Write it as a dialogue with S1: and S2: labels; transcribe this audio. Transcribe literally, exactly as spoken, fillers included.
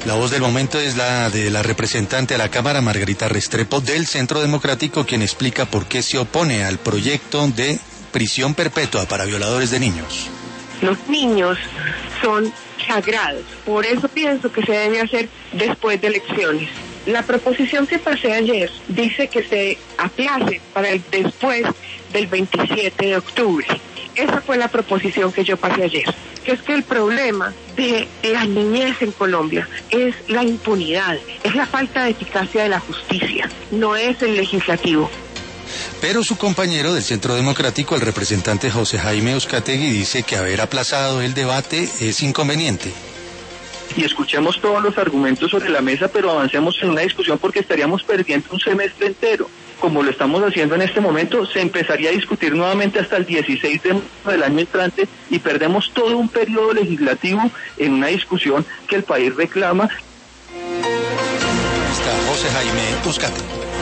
S1: La voz del momento es la de la representante a la Cámara, Margarita Restrepo, del Centro Democrático, quien explica por qué se opone al proyecto de prisión perpetua para violadores de niños.
S2: Los niños son sagrados, por eso pienso que se debe hacer después de elecciones. La proposición que pasé ayer dice que se aplace para el después del veintisiete de octubre. Esa fue la proposición que yo pasé ayer, que es que el problema de la niñez en Colombia es la impunidad, es la falta de eficacia de la justicia, no es el legislativo.
S1: Pero su compañero del Centro Democrático, el representante José Jaime Uzcategui, dice que haber aplazado el debate es inconveniente.
S3: Y escuchemos todos los argumentos sobre la mesa, pero avancemos en una discusión porque estaríamos perdiendo un semestre entero. Como lo estamos haciendo en este momento, se empezaría a discutir nuevamente hasta el dieciséis de marzo del año entrante y perdemos todo un periodo legislativo en una discusión que el país reclama.
S1: Está José Jaime Uzcategui.